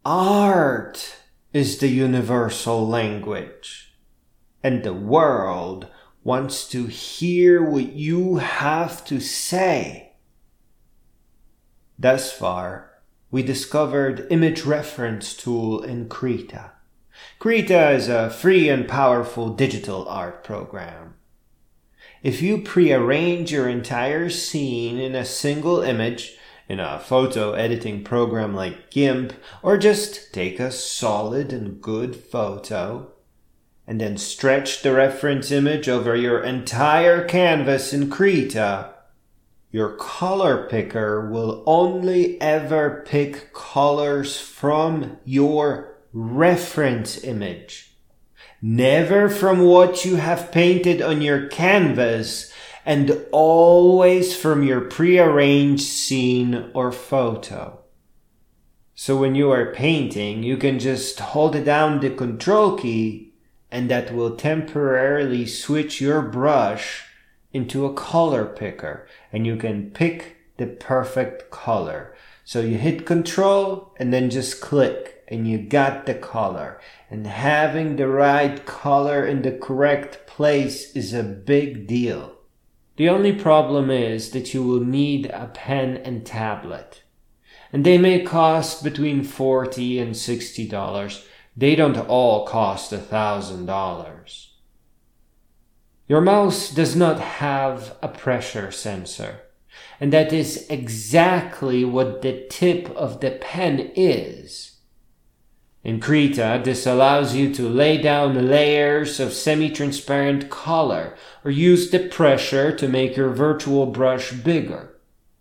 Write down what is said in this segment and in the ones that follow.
Art is the universal language, and the world wants to hear what you have to say. Thus far, we discovered image reference tool in Krita. Krita is a free and powerful digital art program. If you pre-arrange your entire scene in a single image, in a photo editing program like GIMP, or just take a solid and good photo, and then stretch the reference image over your entire canvas in Krita, your color picker will only ever pick colors from your reference image, never from what you have painted on your canvas, and always from your pre-arranged scene or photo. So when you are painting, you can just hold down the Control key, and that will temporarily switch your brush into a color picker, and you can pick the perfect color. So you hit Control and then just click, and you got the color. And having the right color in the correct place is a big deal. The only problem is that you will need a pen and tablet, and they may cost between $40 and $60. They don't all cost $1,000. Your mouse does not have a pressure sensor, and that is exactly what the tip of the pen is. In Krita, this allows you to lay down layers of semi-transparent color or use the pressure to make your virtual brush bigger.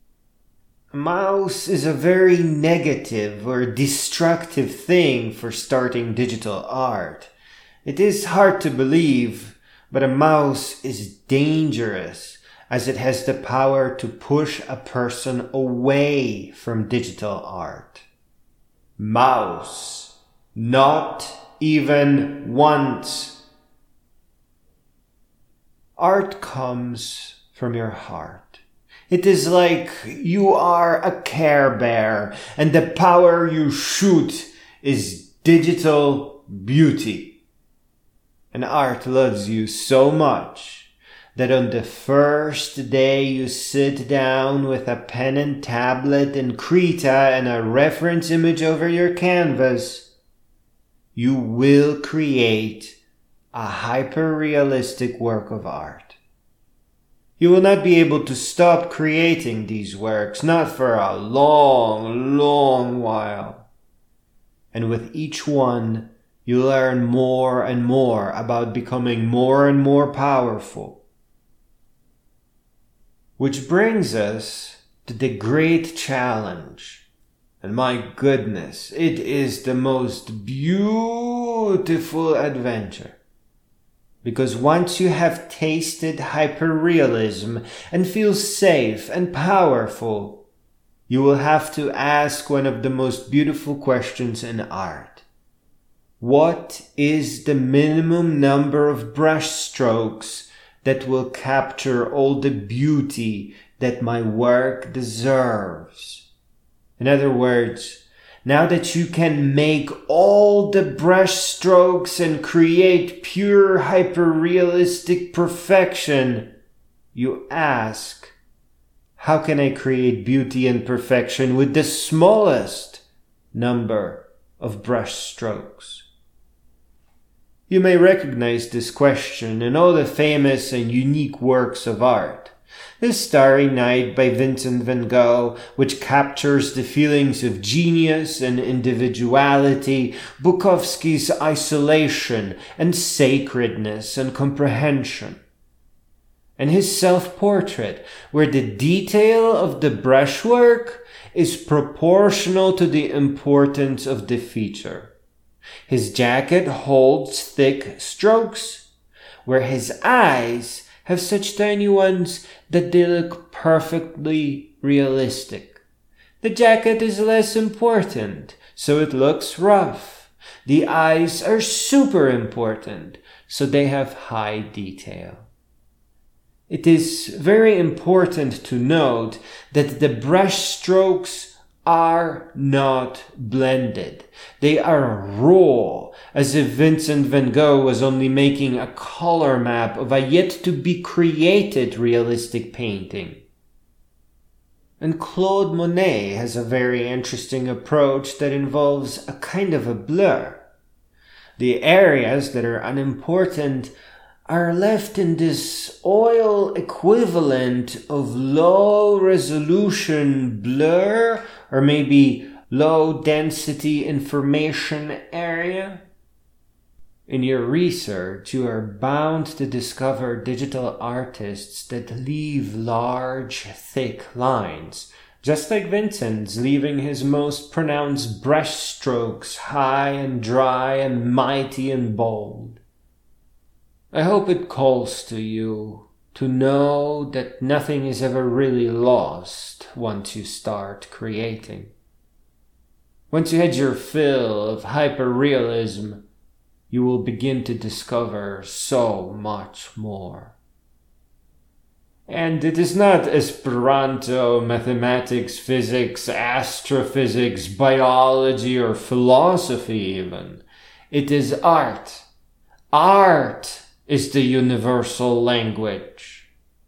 A mouse is a very negative or destructive thing for starting digital art. It is hard to believe, but a mouse is dangerous as it has the power to push a person away from digital art. Mouse. Not even once. Art comes from your heart. It is like you are a Care Bear, and the power you shoot is digital beauty. And art loves you so much that on the first day you sit down with a pen and tablet in Krita and a reference image over your canvas, you will create a hyper-realistic work of art. You will not be able to stop creating these works, not for a long, long while. And with each one, you learn more and more about becoming more and more powerful. Which brings us to the great challenge. And my goodness, it is the most beautiful adventure. Because once you have tasted hyperrealism and feel safe and powerful, you will have to ask one of the most beautiful questions in art. What is the minimum number of brush strokes that will capture all the beauty that my work deserves? In other words, now that you can make all the brush strokes and create pure hyper-realistic perfection, you ask, how can I create beauty and perfection with the smallest number of brush strokes? You may recognize this question in all the famous and unique works of art. The Starry Night by Vincent van Gogh, which captures the feelings of genius and individuality, Bukowski's isolation and sacredness and comprehension. And his self-portrait, where the detail of the brushwork is proportional to the importance of the feature. His jacket holds thick strokes, where his eyes have such tiny ones that they look perfectly realistic. The jacket is less important, so it looks rough. The eyes are super important, so they have high detail. It is very important to note that the brush strokes are not blended. They are raw, as if Vincent van Gogh was only making a color map of a yet-to-be-created realistic painting. And Claude Monet has a very interesting approach that involves a kind of a blur. The areas that are unimportant are left in this oil equivalent of low resolution blur, or maybe low density information area. In your research, you are bound to discover digital artists that leave large, thick lines, just like Vincent's leaving his most pronounced brush strokes high and dry and mighty and bold. I hope it calls to you to know that nothing is ever really lost once you start creating. Once you had your fill of hyperrealism, you will begin to discover so much more. And it is not Esperanto, mathematics, physics, astrophysics, biology, or philosophy even. It is art. Art is the universal language.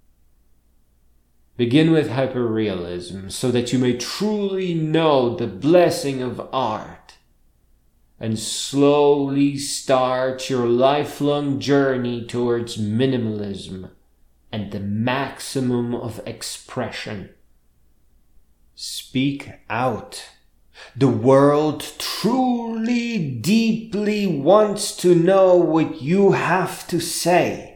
Begin with hyperrealism so that you may truly know the blessing of art, and slowly start your lifelong journey towards minimalism and the maximum of expression. Speak out. The world truly, deeply wants to know what you have to say.